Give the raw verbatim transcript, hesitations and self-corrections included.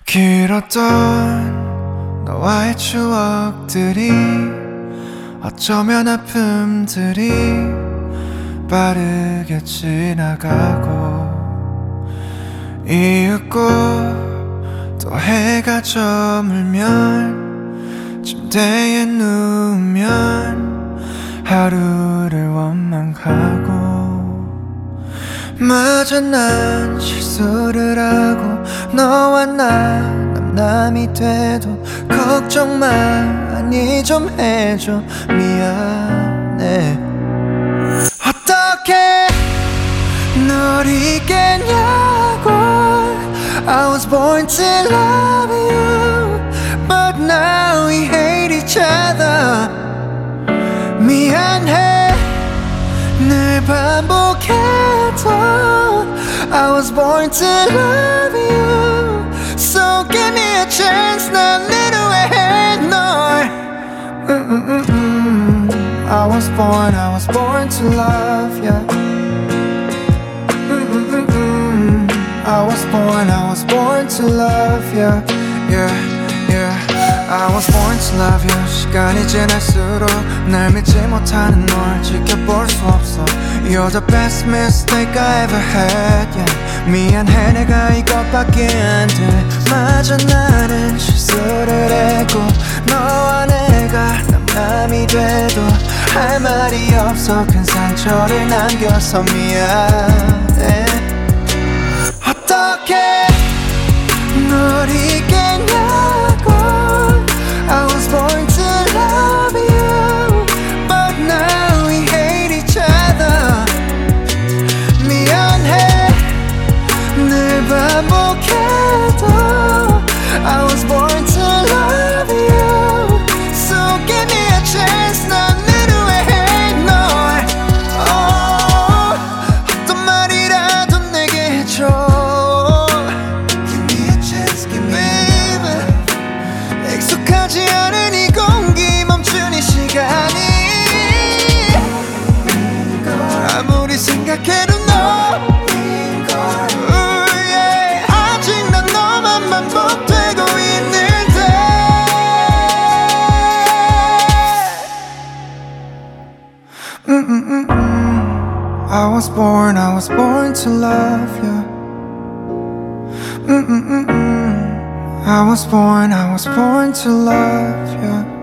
길었던 너와의 추억들이 어쩌면 아픔들이 빠르게 지나가고 이윽고 또 해가 저물면 침대에 누우면 하루를 원망하고 마저 난 실수를 하고 너와 나 남남이 돼도 걱정 많이 좀 해줘 미안해 어떻게 널 잊겠냐고 I was born to love you But now we hate each other 미안해 늘 반복해도 I was born to love you So give me a chance 난 늘 후회해 널 I was born, I was born to love you I was born, I was born to love you Yeah, yeah I was born to love you 시간이 지날수록 날 믿지 못하는 널 지켜볼 수 없어 You're the best mistake I ever had yeah. 미안해 내가 이것밖에 안 돼 마저 나는 실수를 했고 너와 내가 남남이 돼도 할 말이 없어 큰 상처를 남겨서 미안해 어떻게 널 잊겠냐고 I was born to love you But now we hate each other 미안해 늘 반복해도 I was born to love you So give me a chance 난 늘 후회해 널 oh, 어떤 말이라도 내게 해줘 Give me a chance, give me baby 익숙하지 않은 이 공기 멈춘 이 시간이 아무리 생각해도 너 I was born, I was born to love you Mm-mm-mm-mm. I was born, I was born to love you